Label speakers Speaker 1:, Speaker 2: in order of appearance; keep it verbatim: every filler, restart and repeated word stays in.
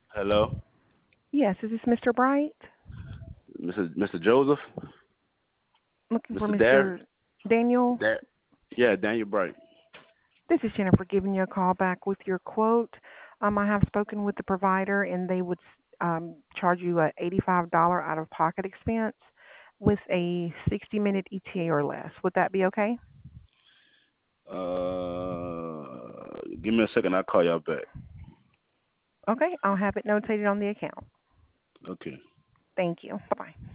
Speaker 1: Hello,
Speaker 2: Yes, is this Mister Bright?
Speaker 1: Mister Mister Joseph,
Speaker 2: Looking for
Speaker 1: Mister Dar,
Speaker 2: Mister Daniel?
Speaker 1: Dar, yeah, Daniel Bright.
Speaker 2: This is Jennifer giving you a call back with your quote. Um, I have spoken with the provider, and they would um, charge you a eighty-five dollars out-of-pocket expense with a sixty-minute E T A or less. Would that be okay?
Speaker 1: Uh, give me a second. I'll call y'all back.
Speaker 2: Okay, I'll have it notated on the account.
Speaker 1: Okay.
Speaker 2: Thank you. Bye-bye.